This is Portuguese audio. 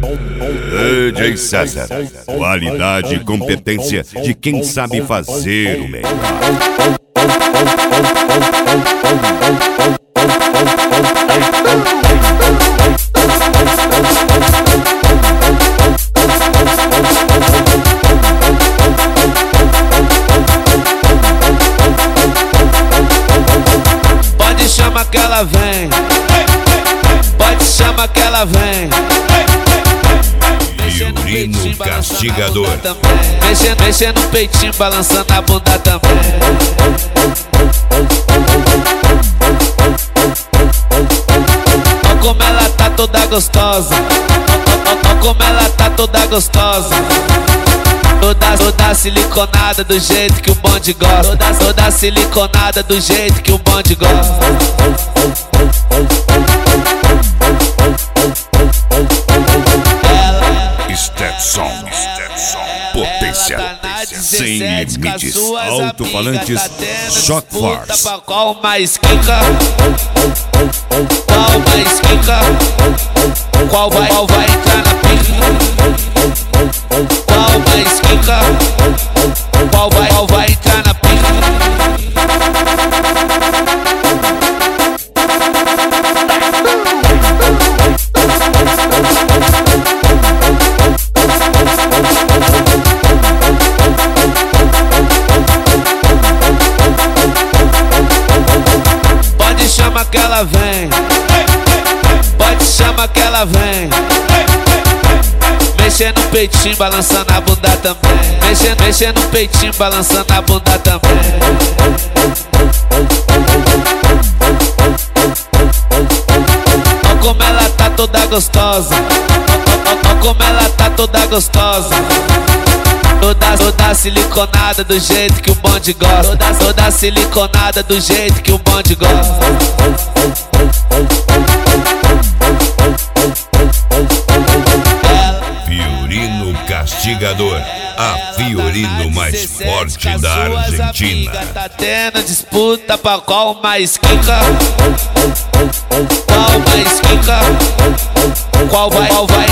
DJ César, qualidade e competência de quem sabe fazer o melhor. Pode chamar que ela vem, pode chamar que ela vem. Fiorino Castigador. Mexendo no peitinho, balançando a bunda também. Ó como ela tá toda gostosa, ó como ela tá toda gostosa. Toda siliconada do jeito que o bonde gosta. Toda siliconada do jeito que o bonde gosta. Stetson, potência sem limites, alto-falantes, Shock Force. Qual mais quica? Qual mais quica? Qual vai entrar na pica? Qual mais quica? Qual vai entrar na pica? Pode chamar que ela vem, pode chamar que ela vem. Mexendo no peitinho, balançando a bunda também. Mexendo no peitinho, balançando a bunda também. Ó como ela tá toda gostosa, ó como ela tá toda gostosa. Toda siliconada do jeito que o bonde gosta. Toda siliconada do jeito que o bonde gosta. Fiorino Castigador, a Fiorino mais forte da Argentina. Tá tendo disputa pra qual mais quica? Qual mais quica? Qual vai